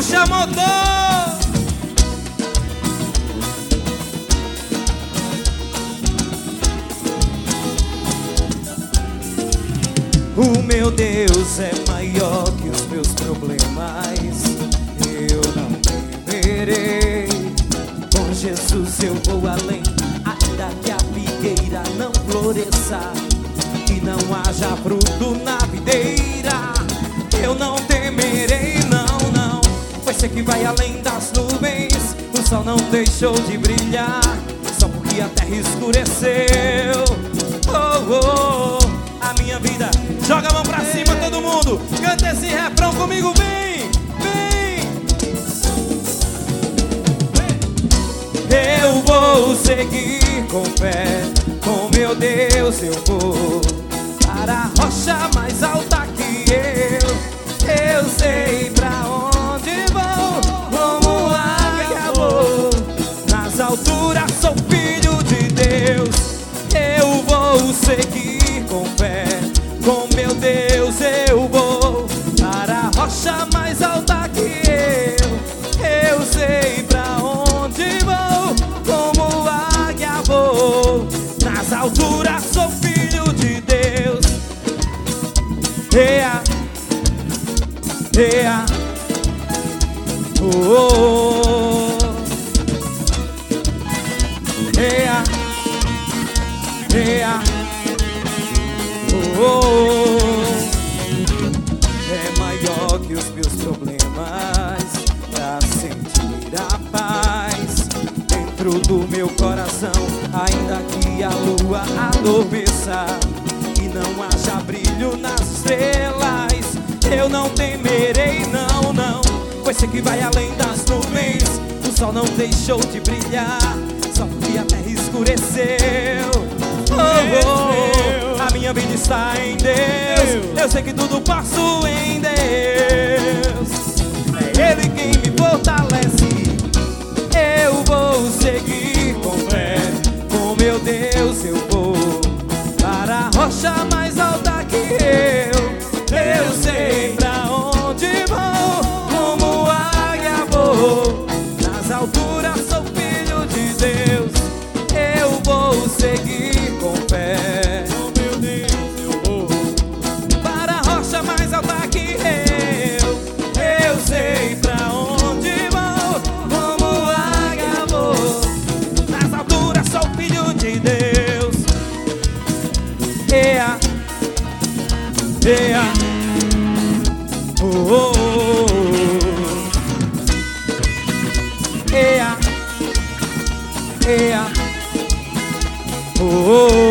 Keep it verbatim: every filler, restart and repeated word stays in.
Puxa motor! O meu Deus é maior que os meus problemas. Eu não temerei. Com Jesus eu vou além. Ainda que a figueira não floresça e não haja fruto na videira, eu não temerei, não, não. Pois sei que vai além das nuvens. O sol não deixou de brilhar só porque a terra escureceu. Oh, oh, a minha vida. Joga a mão pra cima todo mundo. Canta esse refrão comigo, vem, vem. Eu vou seguir com fé. Com meu Deus eu vou para a rocha mais alta que eu. Eu sei pra onde vou, como águia vou. Nas alturas sou filho de Deus. Eu vou seguir com fé. Com meu Deus eu vou para a rocha mais alta que eu. Eu sei pra onde vou, como águia vou. Nas alturas sou filho de Deus. Ea, ea, oh, oh. Ea, ea, oh, é maior que os meus problemas pra sentir a paz dentro do meu coração. Ainda que a lua adormeça e não haja brilho nas estrelas, eu não temerei, não, não. Pois sei que vai além das nuvens. O sol não deixou de brilhar só porque a terra escureceu. Oh, oh, a minha vida está em Deus. Eu sei que tudo posso em Deus. É Ele quem me fortalece. Eu vou seguir com fé. Com meu Deus eu vou para a rocha mais alta que eu. Eu sei pra onde vou, como águia vou. Nas alturas sou filho de Deus. Eu vou seguir com fé. Com meu Deus eu vou para a rocha mais alta que eu. Eu sei pra onde vou, como águia vou. Nas alturas sou filho de Deus. Ea, ea, oh, oh, oh. Ea, ea, oh, oh.